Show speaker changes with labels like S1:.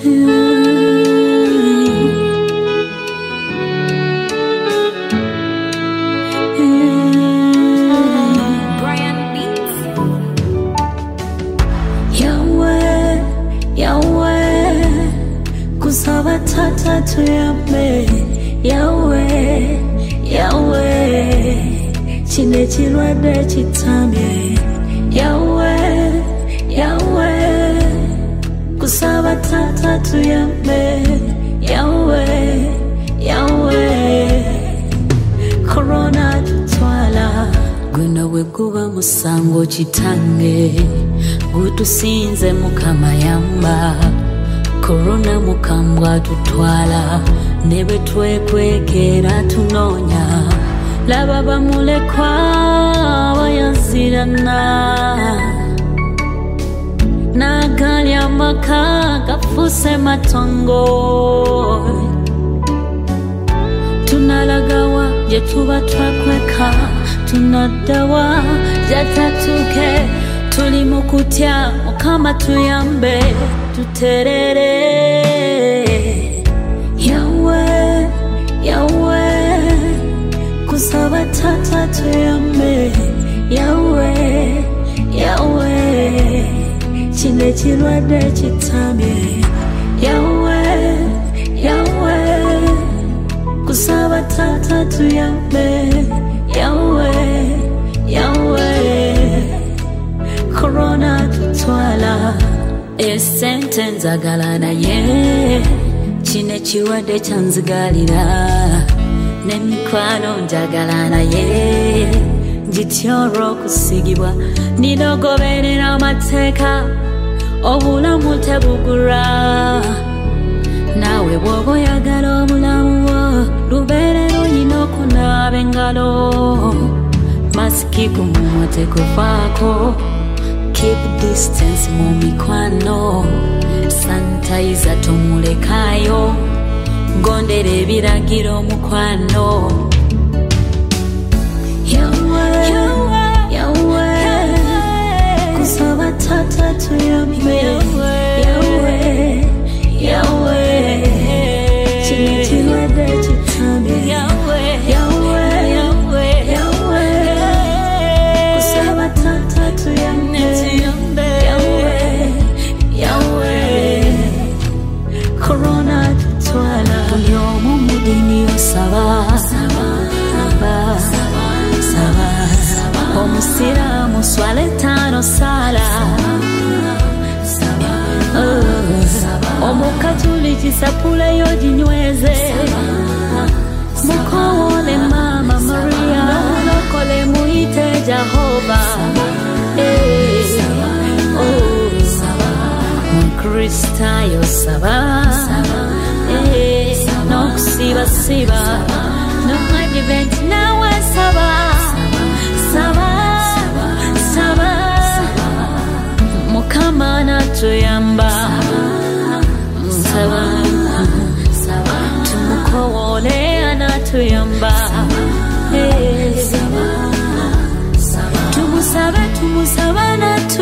S1: Tata tuyambe Yahweh, Yahweh Chine chilwade chitamye Yahweh, Yahweh Kusaba tata tuyambe Yahweh, Yahweh Corona tutwala Gwena wekuba musango chitange Gutusinze mukama yamba Corona mukambwa tutwala nebe twekwekera tunonya laba bamulekwa bayazirana nagali amaka gafuse matongo tunalagawa je tuba twakweka tunadawa jatatuke tuli mukutya mukama tuyambe tuterere Yahweh, Yahweh Kusaba tata tuyambe Yahweh, Yahweh Chine chilwade chitamye Yahweh, Yahweh Kusaba tata tuyambe Yahweh, Yahweh Corona tutwala Sentence agalana ye Chine chiwade chanzigalira Nemikwano njagalana ye Jitioro kusigibwa Nidogoberera amateka Obulamu tebugura Nawe bwobo yagala obulamu Luberero yino kunaaba engalo Masiki kumumwa tekufako Keep distance mumikwano Sanitizer tomulekayo Gondere ebiragiro mukwano Yahweh, Yahweh Kusaba tata tuyambe Yahweh, Yahweh Chine chilwade chitambe Yahweh, Yahweh, Yahweh Kusaba tata tuyambe Corona tutwala Yomu mudini osaba Saba, saba Omusira muswale tano sala Omukatuliki sapule yojinyweze Mukowole mama Maria Lokole muite Jehova Krista yo saba no siba siba no advent now saba saba saba mukama na tuyamba saba tumukowole ana tuyamba tumusaba na tuyamba